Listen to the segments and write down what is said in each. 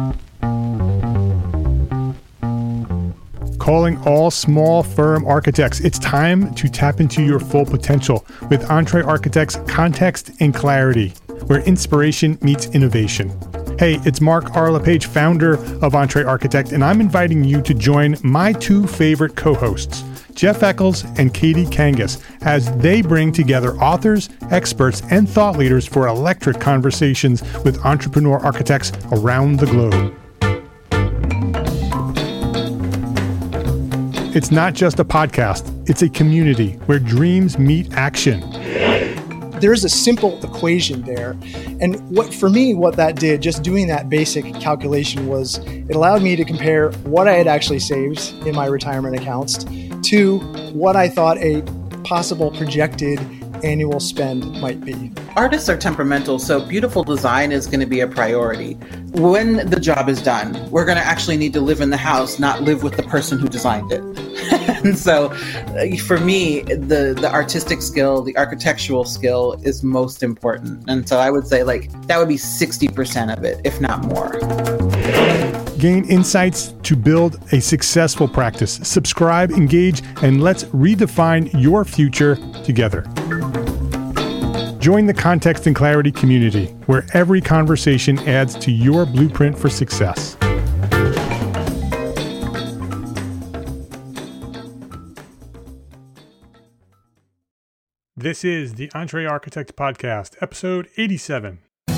Calling all small firm architects. It's time to tap into your full potential with EntreArchitect's Context and Clarity, where inspiration meets innovation. Hey, it's Mark R. LePage, founder of EntreArchitect, and I'm inviting you to join my two favorite co-hosts, Jeff Eccles and Katie Kangas, as they bring together authors, experts, and thought leaders for electric conversations with entrepreneur architects around the globe. It's not just a podcast, it's a community where dreams meet action. There's a simple equation there. And what that did, just doing that basic calculation, was it allowed me to compare what I had actually saved in my retirement accounts to what I thought a possible projected annual spend might be. Artists are temperamental, so beautiful design is going to be a priority. When the job is done, we're going to actually need to live in the house, not live with the person who designed it. And so for me, the artistic skill, the architectural skill is most important. And so I would say that would be 60% of it, if not more. Gain insights to build a successful practice. Subscribe, engage, and let's redefine your future together. Join the Context and Clarity community, where every conversation adds to your blueprint for success. This is the EntreArchitect Podcast, episode 87.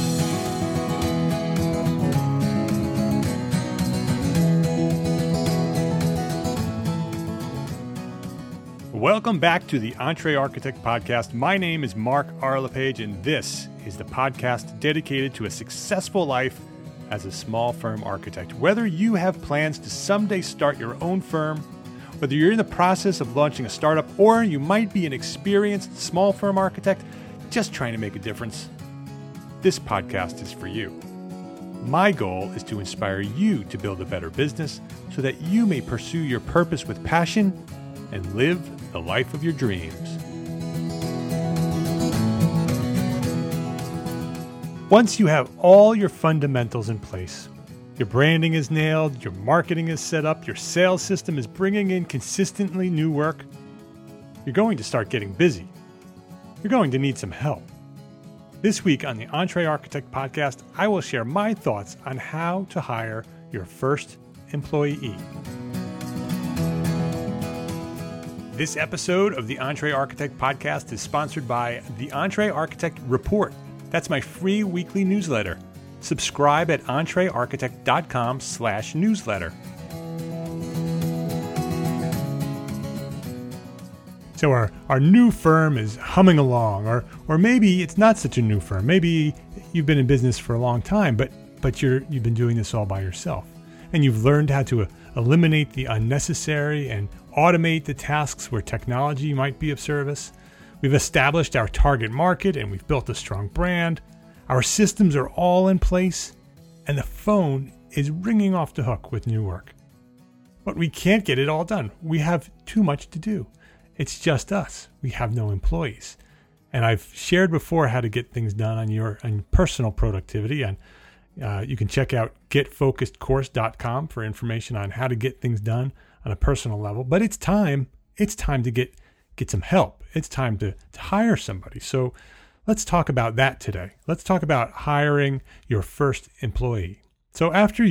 Welcome back to the EntreArchitect Podcast. My name is Mark R. LePage, and this is the podcast dedicated to a successful life as a small firm architect. Whether you have plans to someday start your own firm, whether you're in the process of launching a startup, or you might be an experienced small firm architect just trying to make a difference, this podcast is for you. My goal is to inspire you to build a better business so that you may pursue your purpose with passion and live the life of your dreams. Once you have all your fundamentals in place, your branding is nailed, your marketing is set up, your sales system is bringing in consistently new work, you're going to start getting busy. You're going to need some help. This week on the EntreArchitect Podcast, I will share my thoughts on how to hire your first employee. This episode of the EntreArchitect Podcast is sponsored by the EntreArchitect Report. That's my free weekly newsletter. Subscribe at entrearchitect.com/newsletter. So our new firm is humming along, or maybe it's not such a new firm. Maybe you've been in business for a long time, but you've been doing this all by yourself. And you've learned how to eliminate the unnecessary and automate the tasks where technology might be of service. We've established our target market and we've built a strong brand. Our systems are all in place, and the phone is ringing off the hook with new work. But we can't get it all done. We have too much to do. It's just us. We have no employees. And I've shared before how to get things done on your personal productivity. And you can check out getfocusedcourse.com for information on how to get things done on a personal level. But it's time to get some help. It's time to hire somebody. So let's talk about that today. Let's talk about hiring your first employee. So after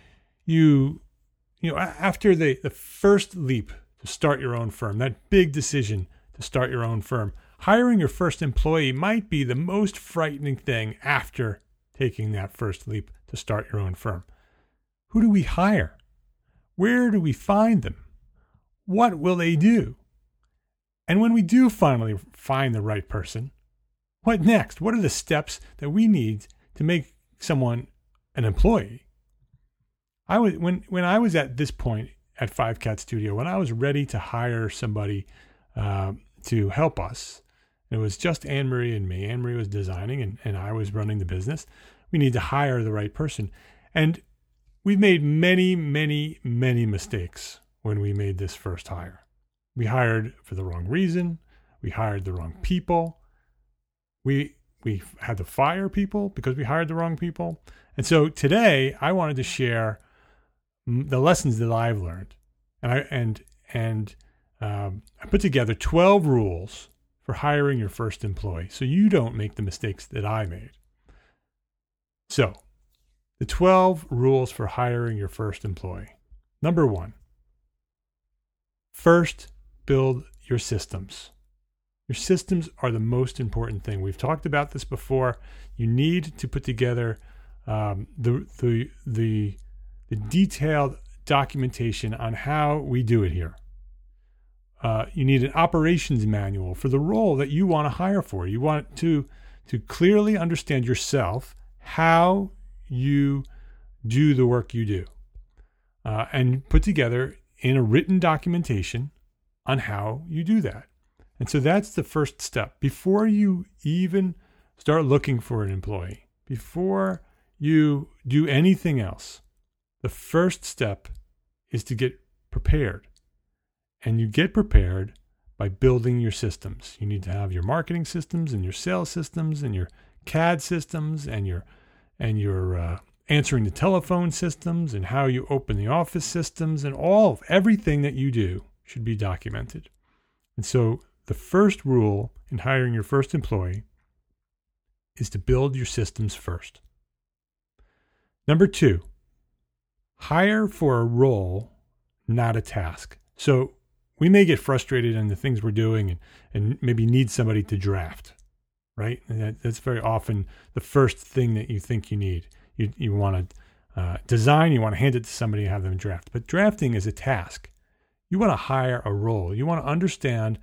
after the first leap to start your own firm, that big decision to start your own firm, hiring your first employee might be the most frightening thing after taking that first leap to start your own firm. Who do we hire? Where do we find them? What will they do? And when we do finally find the right person, what next? What are the steps that we need to make someone an employee? When I was at this point at Five Cat Studio, when I was ready to hire somebody to help us, it was just Anne-Marie and me. Anne-Marie was designing and I was running the business. We need to hire the right person. And we've made many, many, many mistakes when we made this first hire. We hired for the wrong reason. We hired the wrong people. We we had to fire people because we hired the wrong people. And so today I wanted to share the lessons that I've learned. And I put together 12 rules for hiring your first employee so you don't make the mistakes that I made. So, the 12 rules for hiring your first employee. Number 1, first, build your systems. Your systems are the most important thing. We've talked about this before. You need to put together the detailed documentation on how we do it here. You need an operations manual for the role that you want to hire for. You want to clearly understand yourself, how you do the work you do, and put together in a written documentation on how you do that. And so that's the first step. Before you even start looking for an employee, before you do anything else, the first step is to get prepared. And you get prepared by building your systems. You need to have your marketing systems and your sales systems and your CAD systems and your answering the telephone systems and how you open the office systems, and everything that you do should be documented. And so the first rule in hiring your first employee is to build your systems first. Number 2, hire for a role, not a task. So we may get frustrated in the things we're doing and maybe need somebody to draft, right? And that's very often the first thing that you think you need. You want to design, you want to hand it to somebody and have them draft. But drafting is a task. You want to hire a role. You want to understand,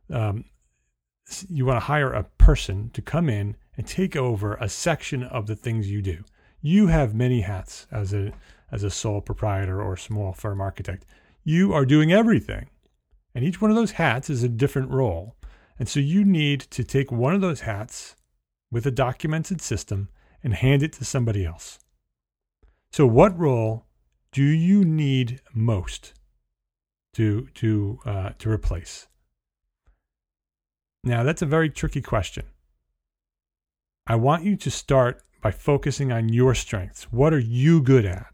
you want to hire a person to come in and take over a section of the things you do. You have many hats as a sole proprietor or small firm architect. You are doing everything. And each one of those hats is a different role. And so you need to take one of those hats with a documented system and hand it to somebody else. So what role do you need most to replace? Now, that's a very tricky question. I want you to start by focusing on your strengths. What are you good at?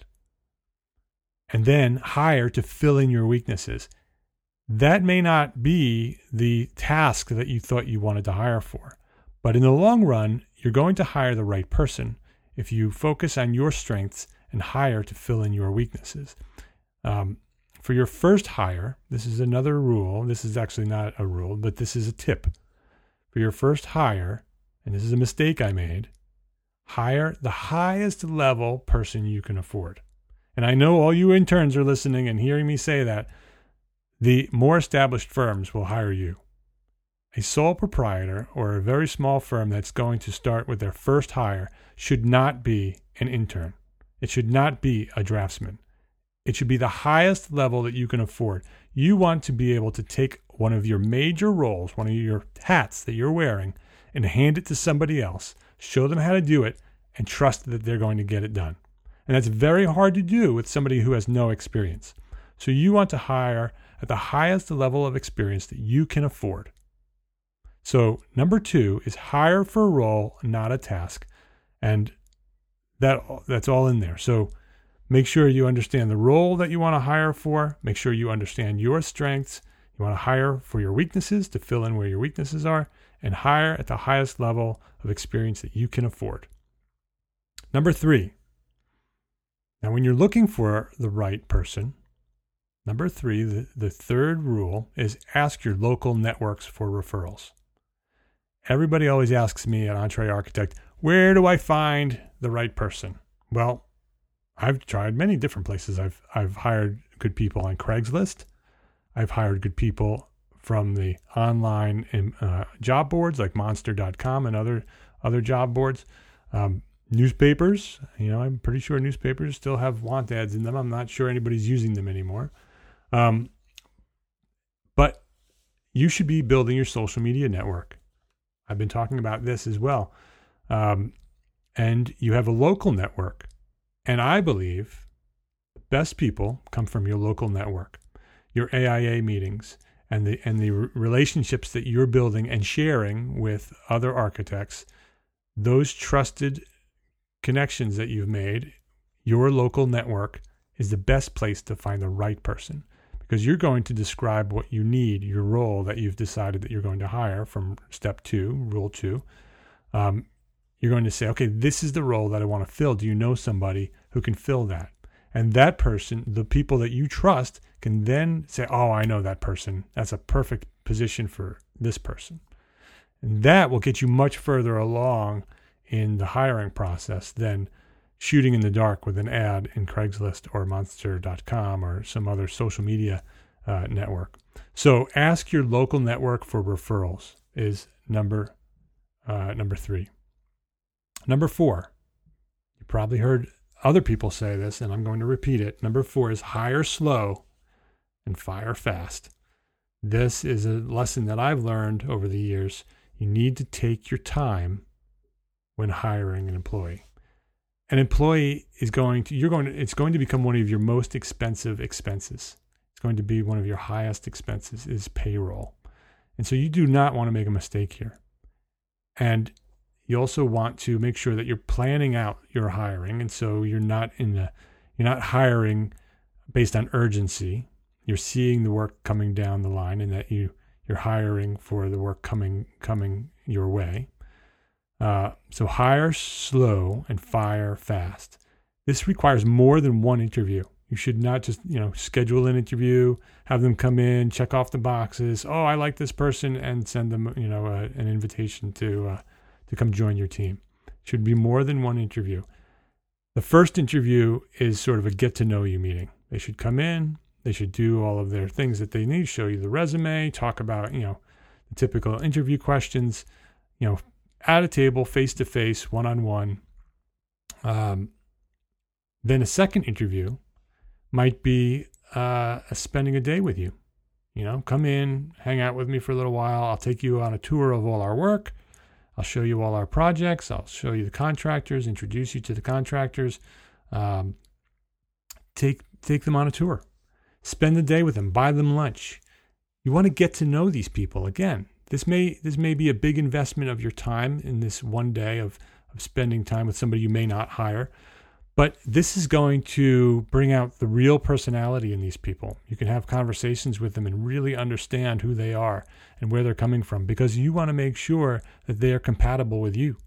And then hire to fill in your weaknesses. That may not be the task that you thought you wanted to hire for, but in the long run, you're going to hire the right person if you focus on your strengths and hire to fill in your weaknesses. For your first hire, this is another rule. This is actually not a rule, but this is a tip. For your first hire, and this is a mistake I made, hire the highest level person you can afford. And I know all you interns are listening and hearing me say that. The more established firms will hire you. A sole proprietor or a very small firm that's going to start with their first hire should not be an intern. It should not be a draftsman. It should be the highest level that you can afford. You want to be able to take one of your major roles, one of your hats that you're wearing, and hand it to somebody else, show them how to do it, and trust that they're going to get it done. And that's very hard to do with somebody who has no experience. So you want to hire at the highest level of experience that you can afford. So number 2 is hire for a role, not a task. And that's all in there. So make sure you understand the role that you want to hire for. Make sure you understand your strengths. You want to hire for your weaknesses to fill in where your weaknesses are, and hire at the highest level of experience that you can afford. Number 3. Now, when you're looking for the right person, number 3, the third rule is ask your local networks for referrals. Everybody always asks me at Entre Architect, where do I find the right person? Well, I've tried many different places. I've hired good people on Craigslist. I've hired good people from the online job boards like Monster.com and other job boards. Newspapers, I'm pretty sure newspapers still have want ads in them. I'm not sure anybody's using them anymore. But you should be building your social media network. I've been talking about this as well. And you have a local network. And I believe the best people come from your local network, your AIA meetings, and the relationships that you're building and sharing with other architects those trusted connections that you've made, your local network, is the best place to find the right person, because you're going to describe what you need, your role that you've decided that you're going to hire from step 2, rule 2. You're going to say, okay, this is the role that I want to fill. Do you know somebody who can fill that? And that person, the people that you trust, can then say, oh, I know that person. That's a perfect position for this person. And that will get you much further along in the hiring process than shooting in the dark with an ad in Craigslist or Monster.com or some other social media network. So ask your local network for referrals is number 3. Number 4, you probably heard other people say this, and I'm going to repeat it. Number 4 is hire slow and fire fast. This is a lesson that I've learned over the years. You need to take your time when hiring an employee. An employee is it's going to become one of your most expensive expenses. It's going to be one of your highest expenses is payroll. And so you do not want to make a mistake here. And you also want to make sure that you're planning out your hiring. And so you're not hiring based on urgency. You're seeing the work coming down the line, and that you're hiring for the work coming your way. So hire slow and fire fast. This requires more than one interview. You should not just, schedule an interview, have them come in, check off the boxes. Oh, I like this person, and send them, an invitation to come join your team. It should be more than one interview. The first interview is sort of a get to know you meeting. They should come in. They should do all of their things that they need, show you the resume, talk about, the typical interview questions, at a table, face-to-face, one-on-one. Then a second interview might be spending a day with you. Come in, hang out with me for a little while. I'll take you on a tour of all our work. I'll show you all our projects. I'll show you the contractors, introduce you to the contractors. Take them on a tour. Spend the day with them. Buy them lunch. You want to get to know these people. Again, this may be a big investment of your time in this one day of spending time with somebody you may not hire. But this is going to bring out the real personality in these people. You can have conversations with them and really understand who they are and where they're coming from, because you want to make sure that they are compatible with you.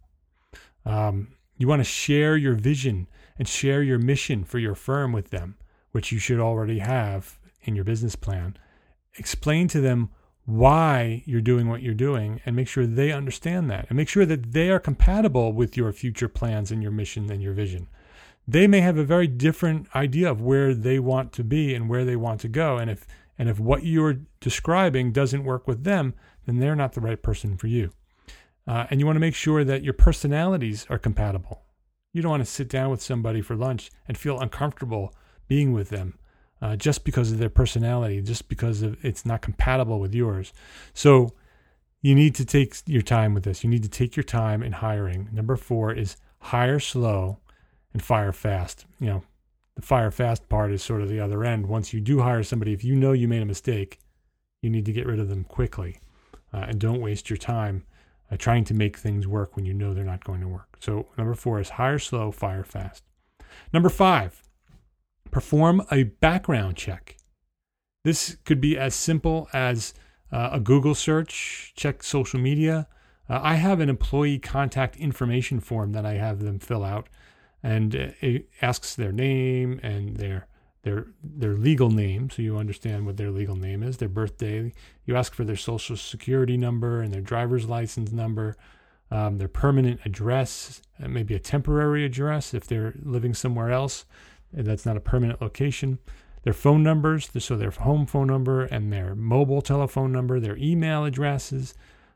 You want to share your vision and share your mission for your firm with them, which you should already have in your business plan. Explain to them why you're doing what you're doing, and make sure they understand that, and make sure that they are compatible with your future plans and your mission and your vision. They may have a very different idea of where they want to be and where they want to go. And if what you're describing doesn't work with them, then they're not the right person for you. And you want to make sure that your personalities are compatible. You don't want to sit down with somebody for lunch and feel uncomfortable being with them just because of their personality, just because it's not compatible with yours. So you need to take your time with this. You need to take your time in hiring. Number 4 is hire slow and fire fast. The fire fast part is sort of the other end. Once you do hire somebody, if you know you made a mistake, you need to get rid of them quickly. And don't waste your time trying to make things work when you know they're not going to work. So number 4 is hire slow, fire fast. Number 5, perform a background check. This could be as simple as a Google search, check social media. I have an employee contact information form that I have them fill out. And it asks their name and their legal name, so you understand what their legal name is, their birthday. You ask for their social security number and their driver's license number, their permanent address, maybe a temporary address if they're living somewhere else. That's not a permanent location. Their phone numbers, so their home phone number and their mobile telephone number, their email addresses,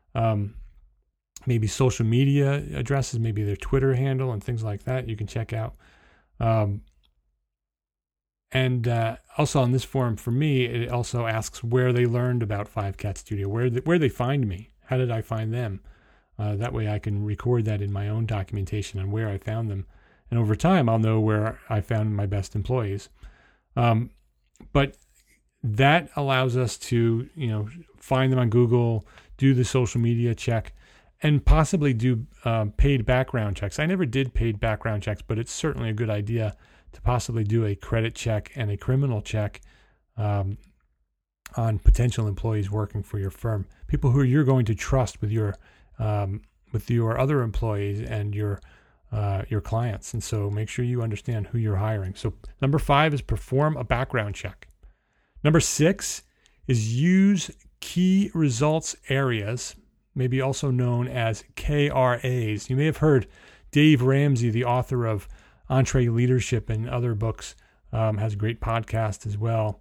maybe social media addresses, maybe their Twitter handle and things like that you can check out. And also on this form, for me, it also asks where they learned about 5Cat Studio, where they find me. How did I find them? That way I can record that in my own documentation on where I found them. And over time, I'll know where I found my best employees. But that allows us to, find them on Google, do the social media check, and possibly do paid background checks. I never did paid background checks, but it's certainly a good idea to possibly do a credit check and a criminal check on potential employees working for your firm, people who you're going to trust with your other employees and your clients. And so make sure you understand who you're hiring. So number 5 is perform a background check. Number 6 is use key results areas, maybe also known as KRAs. You may have heard Dave Ramsey, the author of EntreLeadership and other books, has a great podcast as well.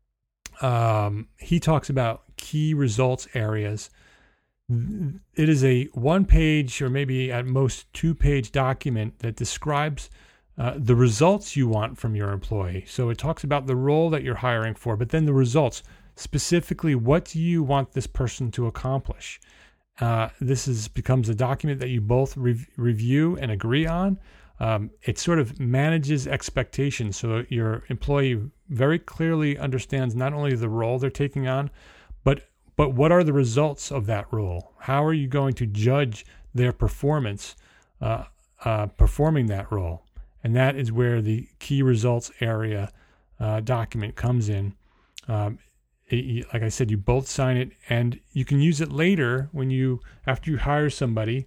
He talks about key results areas. It is a 1-page or maybe at most 2-page document that describes the results you want from your employee. So it talks about the role that you're hiring for, but then the results, specifically, what do you want this person to accomplish? This becomes a document that you both review and agree on. It sort of manages expectations, so your employee very clearly understands not only the role they're taking on, but what are the results of that role? How are you going to judge their performance performing that role? And that is where the key results area document comes in. Like I said, you both sign it, and you can use it later after you hire somebody.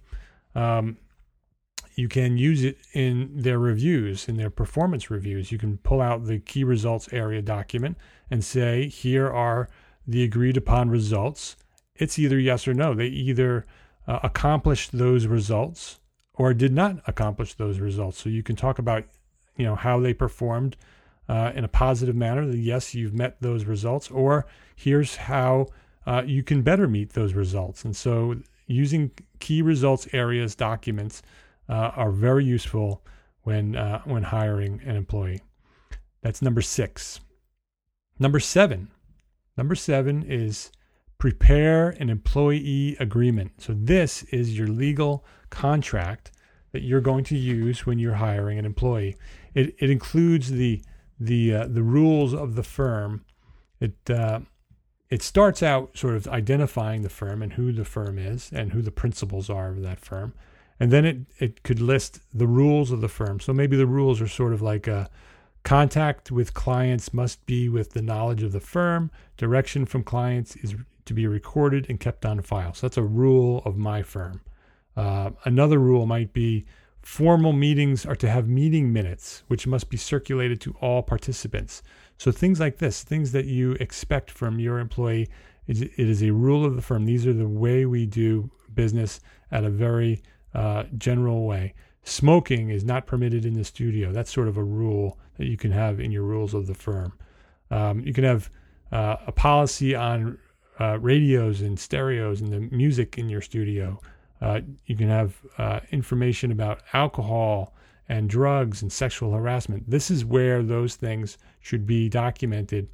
You can use it in their reviews, in their performance reviews. You can pull out the key results area document and say, here are the agreed upon results. It's either yes or no. They either accomplished those results or did not accomplish those results. So you can talk about, how they performed in a positive manner. Yes, you've met those results, or here's how you can better meet those results. And so using key results areas documents are very useful when hiring an employee. That's number 6. Number 7 is prepare an employee agreement. So this is your legal contract that you're going to use when you're hiring an employee. It includes the rules of the firm. It starts out sort of identifying the firm and who the firm is and who the principals are of that firm. And then it could list the rules of the firm. So maybe the rules are sort of like contact with clients must be with the knowledge of the firm. Direction from clients is to be recorded and kept on file. So that's a rule of my firm. Another rule might be formal meetings are to have meeting minutes, which must be circulated to all participants. So things like this, things that you expect from your employee, it is a rule of the firm. These are the way we do business at a very general way. Smoking is not permitted in the studio. That's sort of a rule that you can have in your rules of the firm. You can have a policy on radios and stereos and the music in your studio. You can have information about alcohol and drugs and sexual harassment. This is where those things should be documented,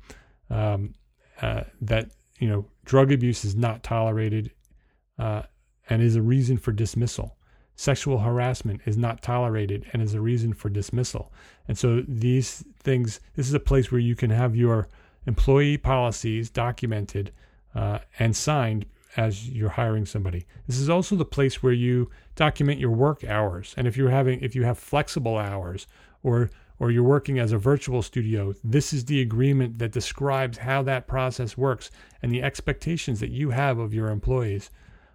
that drug abuse is not tolerated and is a reason for dismissal. Sexual harassment is not tolerated and is a reason for dismissal. And so these things, this is a place where you can have your employee policies documented and signed as you're hiring somebody. This is also the place where you document your work hours. And if you have flexible hours or you're working as a virtual studio, this is the agreement that describes how that process works and the expectations that you have of your employees.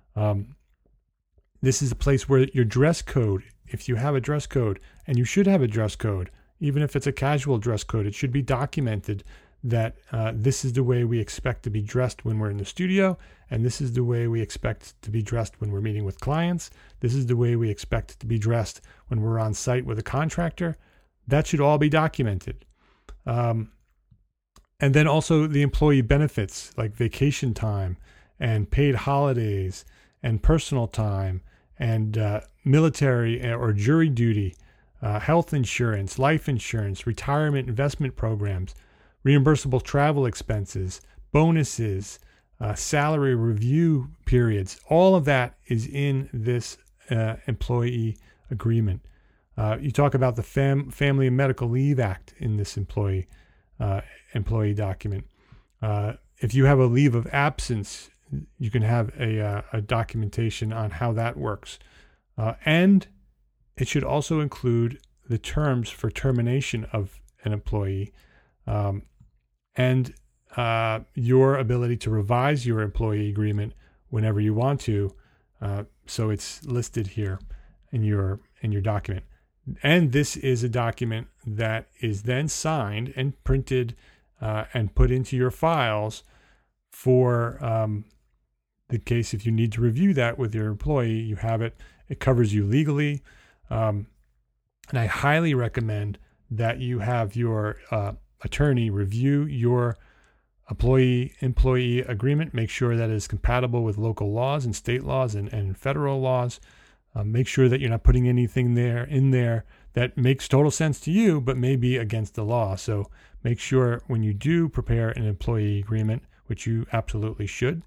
This is a place where your dress code, if you have a dress code, and you should have a dress code, even if it's a casual dress code, it should be documented that this is the way we expect to be dressed when we're in the studio, and this is the way we expect to be dressed when we're meeting with clients. This is the way we expect to be dressed when we're on site with a contractor. That should all be documented. And then also the employee benefits like vacation time and paid holidays and personal time and military or jury duty, health insurance, life insurance, retirement investment programs, reimbursable travel expenses, bonuses, salary review periods. All of that is in this employee agreement. You talk about the Family and Medical Leave Act in this employee document. If you have a leave of absence, you can have a documentation on how that works. And it should also include the terms for termination of an employee, and your ability to revise your employee agreement whenever you want to. So it's listed here in your document. And this is a document that is then signed and printed and put into your files for the case if you need to review that with your employee. You have it. It covers you legally. And I highly recommend that you have your attorney review your employee agreement. Make sure that it is compatible with local laws and state laws and federal laws. Make sure that you're not putting anything in there that makes total sense to you, but may be against the law. So make sure when you do prepare an employee agreement, which you absolutely should,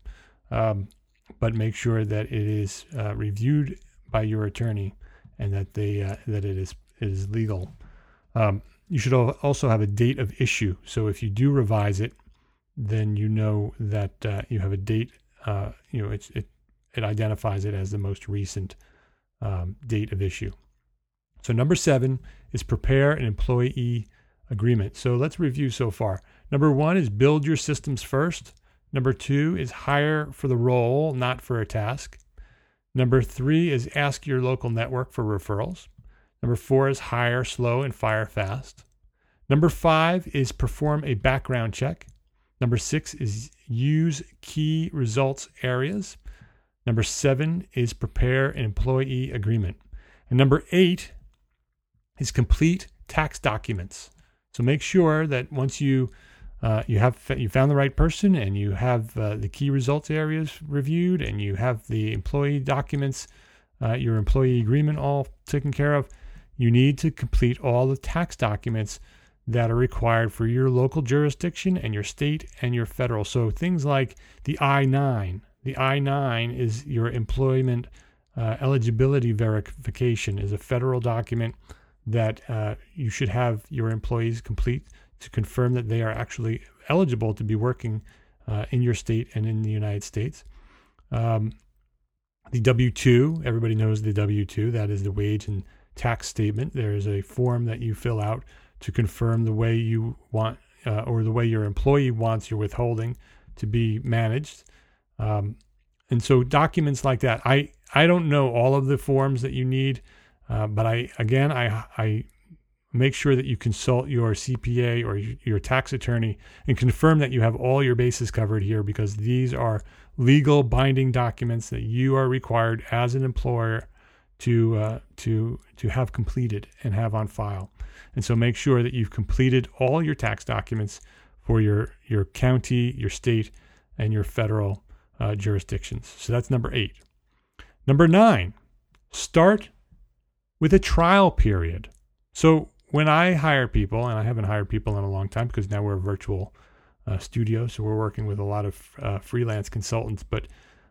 but make sure that it is reviewed by your attorney and that that it is legal. You should also have a date of issue. So if you do revise it, then you know that you have a date. It identifies it as the most recent date of issue. So number 7 is prepare an employee agreement. So let's review so far. Number 1 is build your systems first. Number 2 is hire for the role, not for a task. Number 3 is ask your local network for referrals. Number 4 is hire slow and fire fast. Number 5 is perform a background check. Number 6 is use key results areas. Number 7 is prepare an employee agreement. And number 8 is complete tax documents. So make sure that once you found the right person and you have the key results areas reviewed and you have the employee documents, your employee agreement all taken care of, you need to complete all the tax documents that are required for your local jurisdiction and your state and your federal. So things like the I-9. The I-9 is your employment eligibility verification, is a federal document that you should have your employees complete to confirm that they are actually eligible to be working in your state and in the United States. The W-2, everybody knows the W-2, that is the wage and tax statement. There is a form that you fill out to confirm the way you want or the way your employee wants your withholding to be managed. And so documents like that, I don't know all of the forms that you need, but I make sure that you consult your CPA or your tax attorney and confirm that you have all your bases covered here, because these are legal binding documents that you are required as an employer to have completed and have on file. And so make sure that you've completed all your tax documents for your county, your state, and your federal jurisdictions. So that's number 8. Number 9, start with a trial period. So when I hire people, and I haven't hired people in a long time because now we're a virtual studio, so we're working with a lot of freelance consultants. But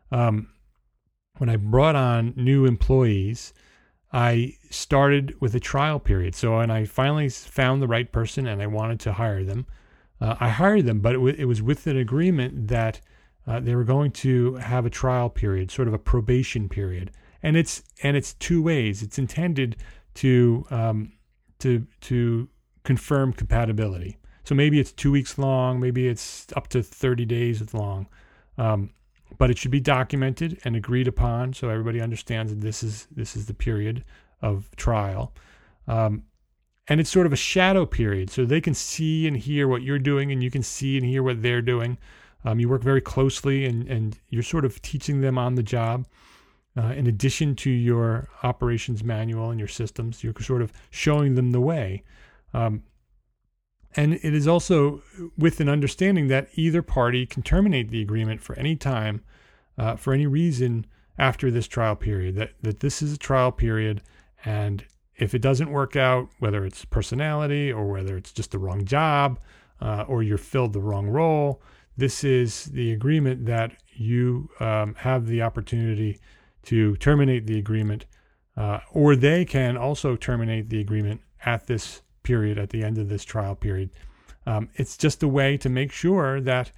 when I brought on new employees, I started with a trial period. So when I finally found the right person and I wanted to hire them, I hired them, but it was with an agreement that they were going to have a trial period, sort of a probation period, and it's 2 ways. It's intended to confirm compatibility. So maybe it's 2 weeks long, maybe it's up to 30 days long, but it should be documented and agreed upon so everybody understands that this is the period of trial. And it's sort of a shadow period, so they can see and hear what you're doing, and you can see and hear what they're doing. You work very closely, and you're sort of teaching them on the job. In addition to your operations manual and your systems, you're sort of showing them the way. And it is also with an understanding that either party can terminate the agreement for any time, for any reason after this trial period, that this is a trial period, and if it doesn't work out, whether it's personality or whether it's just the wrong job or you're filled the wrong role, this is the agreement that you have the opportunity to terminate the agreement, or they can also terminate the agreement at this period, at the end of this trial period. It's just a way to make sure that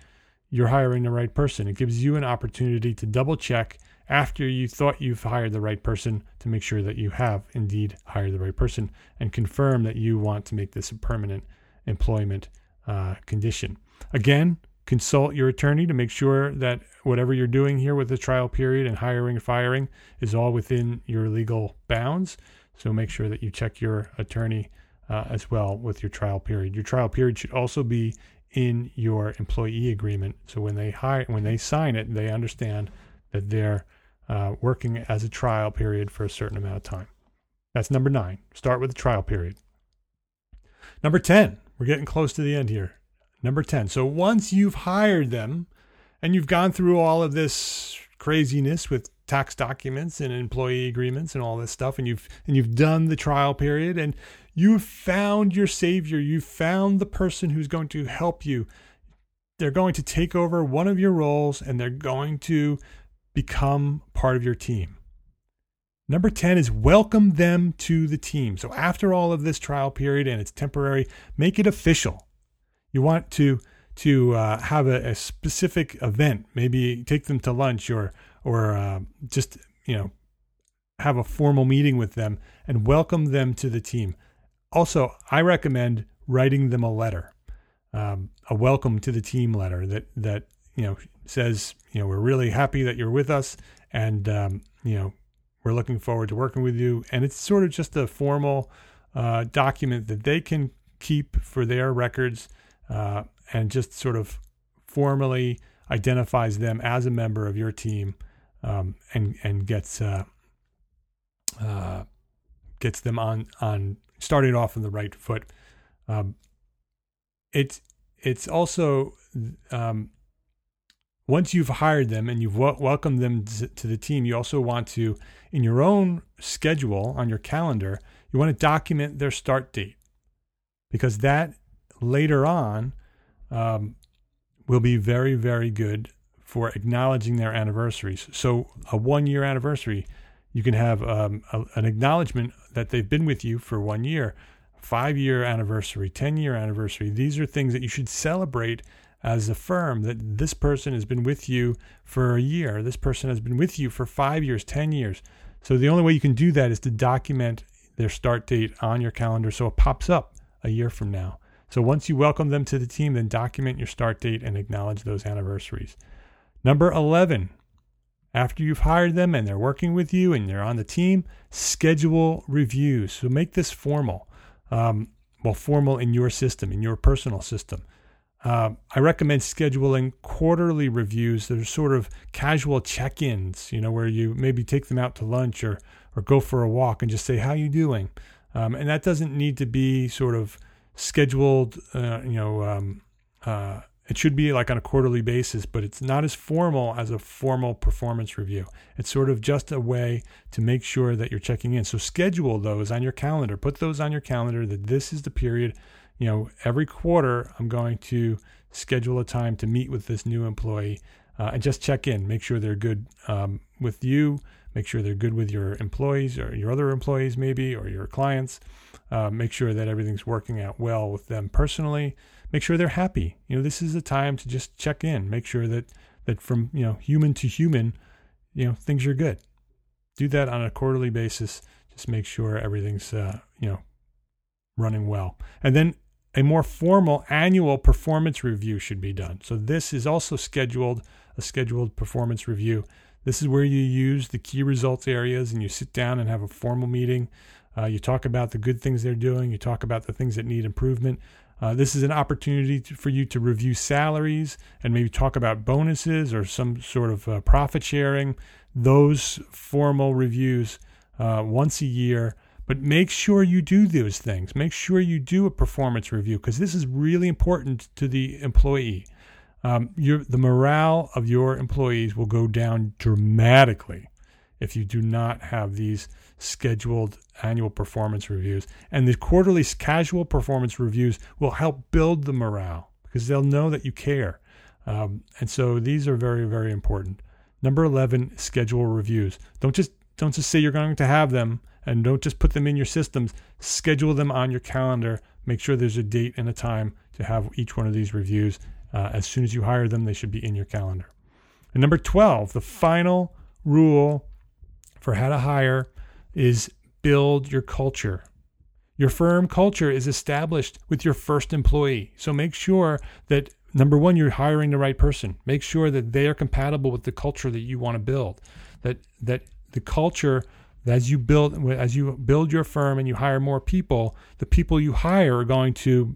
you're hiring the right person. It gives you an opportunity to double check after you thought you've hired the right person to make sure that you have indeed hired the right person and confirm that you want to make this a permanent employment condition. Again, consult your attorney to make sure that whatever you're doing here with the trial period and hiring and firing is all within your legal bounds. So make sure that you check your attorney as well with your trial period. Your trial period should also be in your employee agreement. So when they sign it, they understand that they're working as a trial period for a certain amount of time. That's number 9. Start with the trial period. Number 10. We're getting close to the end here. Number 10. So once you've hired them and you've gone through all of this craziness with tax documents and employee agreements and all this stuff, and you've done the trial period and you've found your savior, you've found the person who's going to help you. They're going to take over one of your roles and they're going to become part of your team. Number 10 is welcome them to the team. So after all of this trial period and it's temporary, make it official. You want to have a specific event, maybe take them to lunch or just have a formal meeting with them and welcome them to the team. Also, I recommend writing them a letter, a welcome to the team letter that says we're really happy that you're with us and we're looking forward to working with you. And it's sort of just a formal document that they can keep for their records and just sort of formally identifies them as a member of your team and gets them on starting off on the right foot. It's also once you've hired them and you've welcomed them to the team, you also want to, in your own schedule on your calendar, you want to document their start date, because that later on will be very, very good for acknowledging their anniversaries. So a 1-year anniversary, you can have an acknowledgement that they've been with you for 1 year, 5-year anniversary, 10-year anniversary. These are things that you should celebrate as a firm, that this person has been with you for a year. This person has been with you for 5 years, 10 years. So the only way you can do that is to document their start date on your calendar so it pops up a year from now. So once you welcome them to the team, then document your start date and acknowledge those anniversaries. Number 11, after you've hired them and they're working with you and they're on the team, schedule reviews. So make this formal. Formal in your system, in your personal system. I recommend scheduling quarterly reviews that are sort of casual check-ins, where you maybe take them out to lunch or go for a walk and just say, how you doing? And that doesn't need to be sort of scheduled, it should be like on a quarterly basis, but it's not as formal as a formal performance review. It's sort of just a way to make sure that you're checking in. So schedule those on your calendar. Put those on your calendar that this is the period. Every quarter I'm going to schedule a time to meet with this new employee and just check in. Make sure they're good with you. Make sure they're good with your employees or your other employees maybe, or your clients. Make sure that everything's working out well with them personally. Make sure they're happy. This is a time to just check in. Make sure that from human to human, things are good. Do that on a quarterly basis. Just make sure everything's running well. And then a more formal annual performance review should be done. So this is also a scheduled performance review. This is where you use the key results areas and you sit down and have a formal meeting. You talk about the good things they're doing. You talk about the things that need improvement. This is an opportunity for you to review salaries and maybe talk about bonuses or some sort of profit sharing. Those formal reviews once a year. But make sure you do those things. Make sure you do a performance review, because this is really important to the employee. The morale of your employees will go down dramatically if you do not have these scheduled annual performance reviews. And the quarterly casual performance reviews will help build the morale, because they'll know that you care. And so these are very, very important. Number 11, schedule reviews. Don't just say you're going to have them, and don't just put them in your systems. Schedule them on your calendar. Make sure there's a date and a time to have each one of these reviews, As soon as you hire them, they should be in your calendar. And number 12, the final rule for how to hire is build your culture. Your firm culture is established with your first employee. So make sure that, number one, you're hiring the right person. Make sure that they are compatible with the culture that you want to build. That the culture, as you build your firm and you hire more people, the people you hire are going to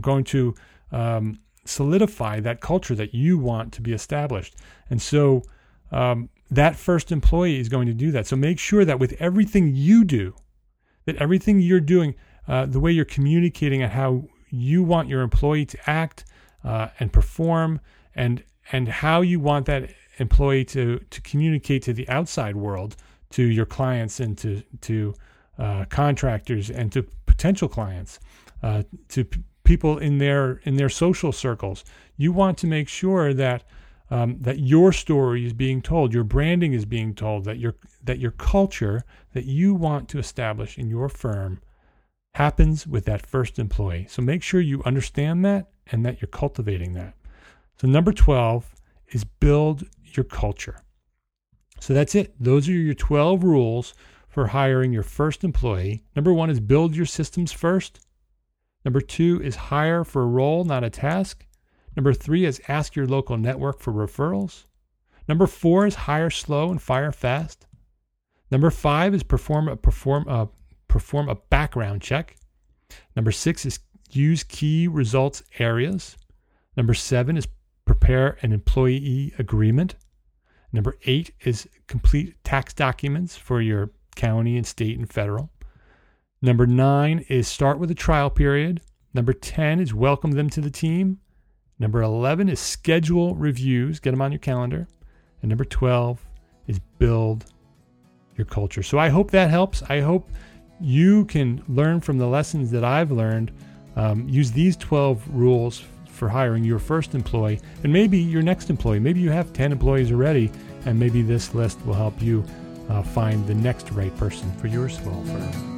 solidify that culture that you want to be established. And so that first employee is going to do that. So make sure that with everything you do, that everything you're doing, the way you're communicating and how you want your employee to act and perform, and how you want that employee to communicate to the outside world, to your clients and to contractors and to potential clients, to people in their social circles. You want to make sure that that your story is being told, your branding is being told, that your culture that you want to establish in your firm happens with that first employee. So make sure you understand that and that you're cultivating that. So number 12 is build your culture. So that's it. Those are your 12 rules for hiring your first employee. Number 1 is build your systems first. Number 2 is hire for a role, not a task. Number 3 is ask your local network for referrals. Number 4 is hire slow and fire fast. Number 5 is perform a background check. Number 6 is use key results areas. Number 7 is prepare an employee agreement. Number 8 is complete tax documents for your county and state and federal. Number 9 is start with a trial period. Number 10 is welcome them to the team. Number 11 is schedule reviews, get them on your calendar. And number 12 is build your culture. So I hope that helps. I hope you can learn from the lessons that I've learned. Use these 12 rules for hiring your first employee and maybe your next employee. Maybe you have 10 employees already, and maybe this list will help you find the next right person for your small firm.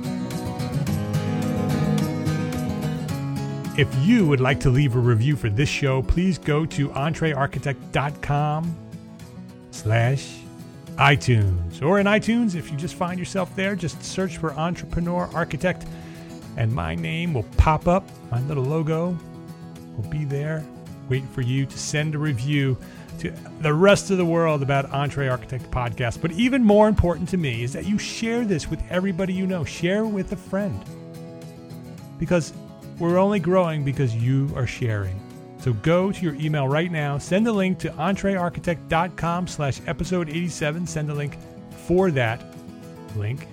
If you would like to leave a review for this show, please go to entrearchitect.com/iTunes. Or in iTunes, if you just find yourself there, just search for Entrepreneur Architect and my name will pop up. My little logo will be there, waiting for you to send a review to the rest of the world about Entre Architect Podcast. But even more important to me is that you share this with everybody you know. Share with a friend. Because we're only growing because you are sharing. So go to your email right now, send a link to entrearchitect.com/episode 87. Send a link for that link,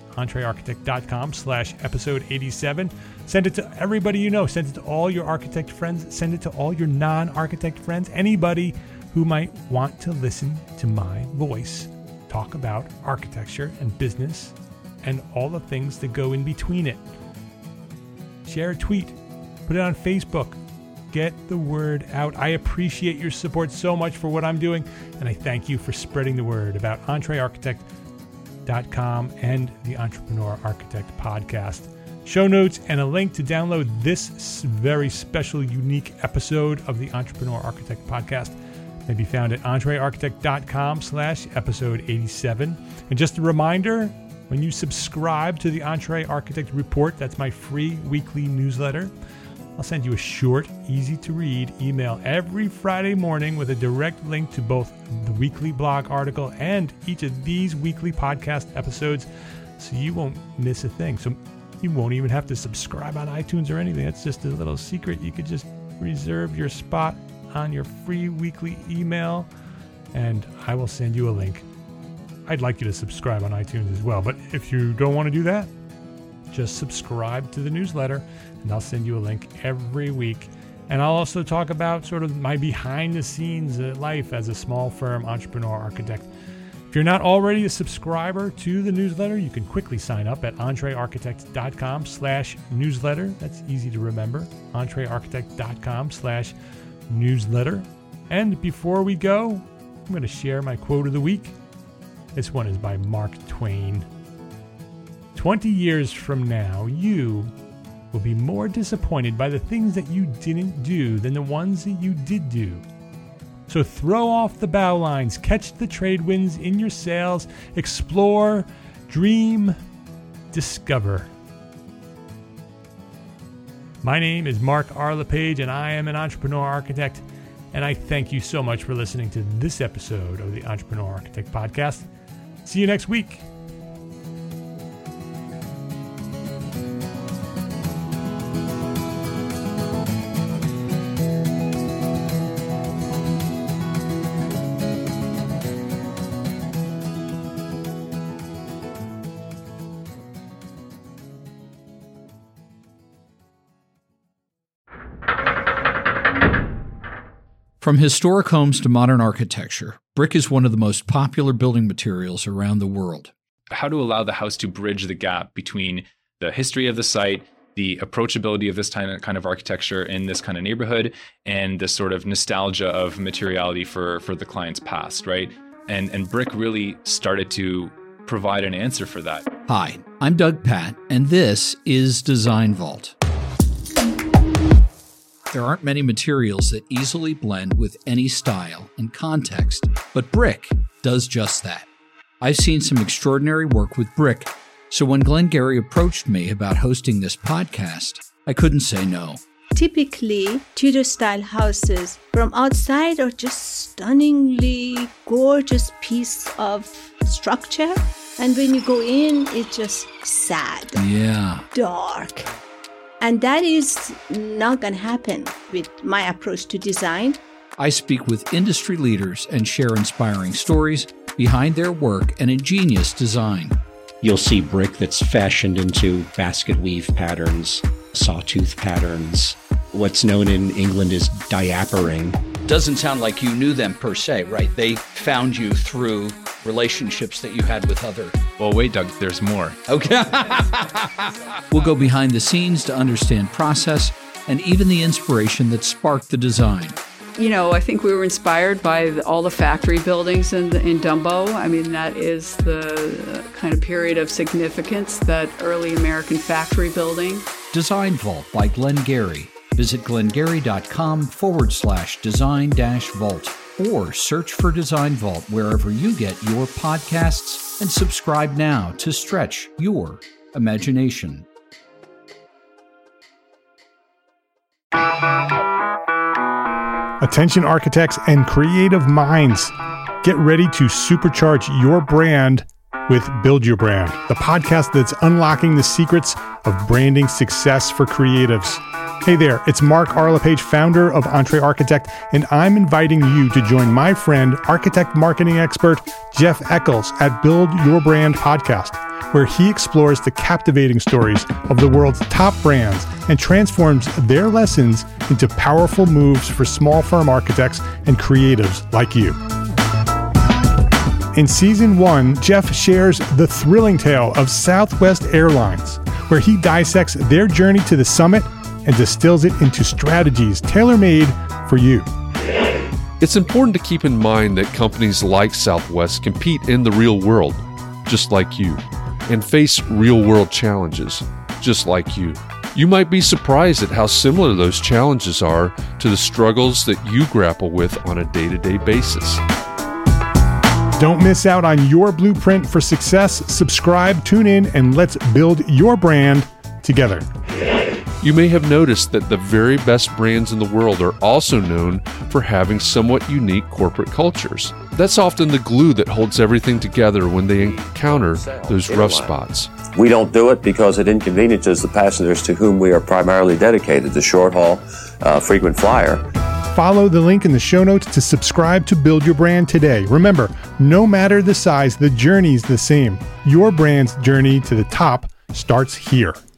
entrearchitect.com/episode 87. Send it to everybody you know. Send it to all your architect friends. Send it to all your non-architect friends. Anybody who might want to listen to my voice talk about architecture and business and all the things that go in between it. Share a tweet. Put it on Facebook. Get the word out. I appreciate your support so much for what I'm doing, and I thank you for spreading the word about entrearchitect.com and the Entrepreneur Architect Podcast. Show notes and a link to download this very special, unique episode of the Entrepreneur Architect Podcast may be found at entrearchitect.com/episode 87. And just a reminder, when you subscribe to the Entre Architect Report, that's my free weekly newsletter, I'll send you a short, easy-to-read email every Friday morning with a direct link to both the weekly blog article and each of these weekly podcast episodes, so you won't miss a thing. So you won't even have to subscribe on iTunes or anything. That's just a little secret. You could just reserve your spot on your free weekly email, and I will send you a link. I'd like you to subscribe on iTunes as well, but if you don't want to do that, just subscribe to the newsletter, and I'll send you a link every week. And I'll also talk about sort of my behind-the-scenes life as a small firm entrepreneur architect. If you're not already a subscriber to the newsletter, you can quickly sign up at entrearchitect.com/newsletter. That's easy to remember, entrearchitect.com/newsletter. And before we go, I'm going to share my quote of the week. This one is by Mark Twain. 20 years from now, you will be more disappointed by the things that you didn't do than the ones that you did do. So throw off the bow lines, catch the trade winds in your sails, explore, dream, discover. My name is Mark R. LePage, and I am an entrepreneur architect, and I thank you so much for listening to this episode of the Entrepreneur Architect Podcast. See you next week. From historic homes to modern architecture, brick is one of the most popular building materials around the world. How to allow the house to bridge the gap between the history of the site, the approachability of this kind of architecture in this kind of neighborhood, and the sort of nostalgia of materiality for the client's past, right? And brick really started to provide an answer for that. Hi, I'm Doug Patt, and this is Design Vault. There aren't many materials that easily blend with any style and context, but brick does just that. I've seen some extraordinary work with brick, so when Glenn Gary approached me about hosting this podcast, I couldn't say no. Typically, Tudor-style houses from outside are just stunningly gorgeous piece of structure, and when you go in, it's just sad, dark. And that is not going to happen with my approach to design. I speak with industry leaders and share inspiring stories behind their work and ingenious design. You'll see brick that's fashioned into basket weave patterns, sawtooth patterns. What's known in England as diapering. Doesn't sound like you knew them per se, right? They found you through relationships that you had with other... Well, wait, Doug, there's more. Okay. We'll go behind the scenes to understand process and even the inspiration that sparked the design. You know, I think we were inspired by all the factory buildings in Dumbo. I mean, that is the kind of period of significance, that early American factory building. Design Vault by Glenn Gary. Visit glengary.com/design-vault or search for Design Vault wherever you get your podcasts and subscribe now to stretch your imagination. Attention architects and creative minds, get ready to supercharge your brand with Build Your Brand, the podcast that's unlocking the secrets of branding success for creatives. Hey there, it's Mark R. LePage, founder of Entre Architect, and I'm inviting you to join my friend, architect marketing expert Jeff Eccles at Build Your Brand podcast, where he explores the captivating stories of the world's top brands and transforms their lessons into powerful moves for small firm architects and creatives like you. In Season 1, Jeff shares the thrilling tale of Southwest Airlines, where he dissects their journey to the summit and distills it into strategies tailor-made for you. It's important to keep in mind that companies like Southwest compete in the real world, just like you, and face real-world challenges, just like you. You might be surprised at how similar those challenges are to the struggles that you grapple with on a day-to-day basis. Don't miss out on your blueprint for success. Subscribe, tune in, and let's build your brand together. You may have noticed that the very best brands in the world are also known for having somewhat unique corporate cultures. That's often the glue that holds everything together when they encounter those rough spots. We don't do it because it inconveniences the passengers to whom we are primarily dedicated, the short haul, frequent flyer. Follow the link in the show notes to subscribe to Build Your Brand today. Remember, no matter the size, the journey's the same. Your brand's journey to the top starts here.